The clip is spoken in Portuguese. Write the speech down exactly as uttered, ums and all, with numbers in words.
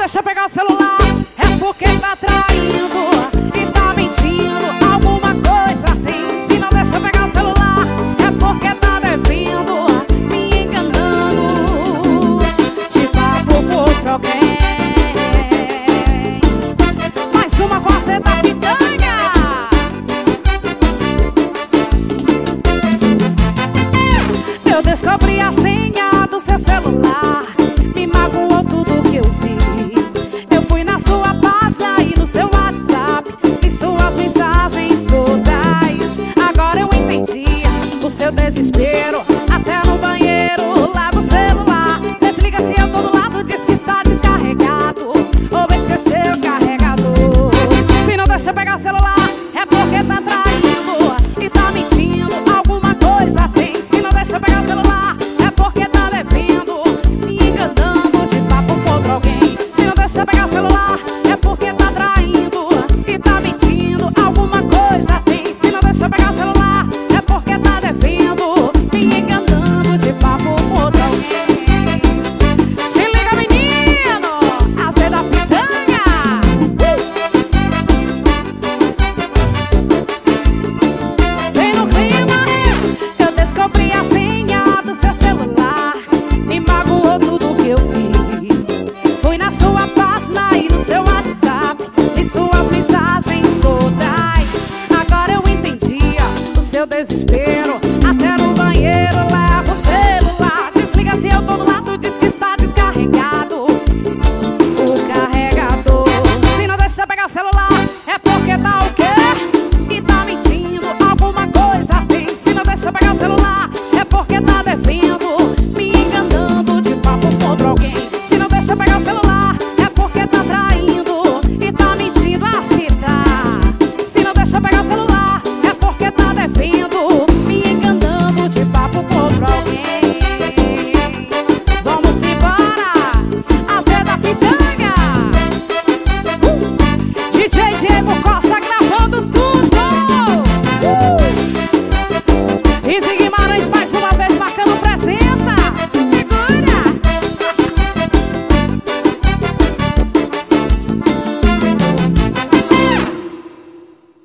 deixa pegar o celular, é porque tá traindo e tá mentindo. Alguma coisa tem. Se não deixa pegar o celular, é porque tá devendo, me enganando. De papo com outro alguém.